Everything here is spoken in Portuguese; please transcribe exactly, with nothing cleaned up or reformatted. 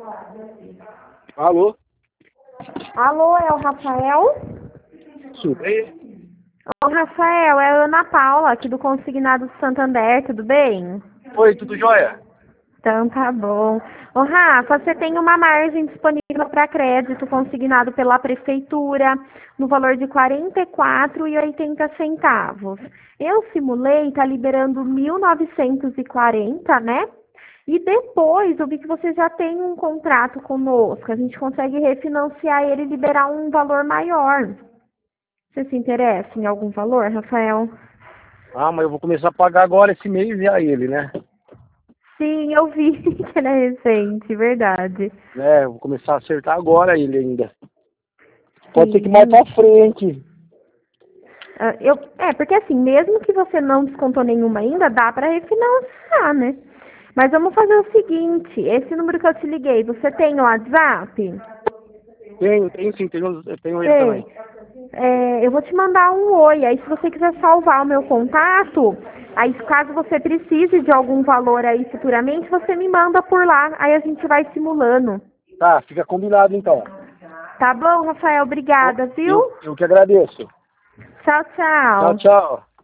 Alô? Alô, é o Rafael? Tudo bem? Ô, Rafael, é a Ana Paula, aqui do Consignado do Santander, tudo bem? Oi, tudo jóia? Então tá bom. Ô, Rafa, você tem uma margem disponível para crédito consignado pela Prefeitura no valor de quarenta e quatro reais e oitenta centavos. Eu simulei, tá liberando mil novecentos e quarenta, né? E depois eu vi que você já tem um contrato conosco. A gente consegue refinanciar ele e liberar um valor maior. Você se interessa em algum valor, Rafael? Ah, mas eu vou começar a pagar agora esse mês já ele, né? Sim, eu vi que ele é recente, verdade. É, eu vou começar a acertar agora ele ainda. Pode ser que mais Sim. pra frente. Ah, eu, é, porque assim, mesmo que você não descontou nenhuma ainda, dá para refinanciar, né? Mas vamos fazer o seguinte, esse número que eu te liguei, você tem o WhatsApp? Tenho, tenho sim, tenho, eu tenho ele Tem. também. É, eu vou te mandar um oi, aí se você quiser salvar o meu contato, aí caso você precise de algum valor aí futuramente, você me manda por lá, aí a gente vai simulando. Tá, fica combinado então. Tá bom, Rafael? Eu, Obrigada, viu? eu, eu que agradeço. Tchau, Tchau, tchau. tchau.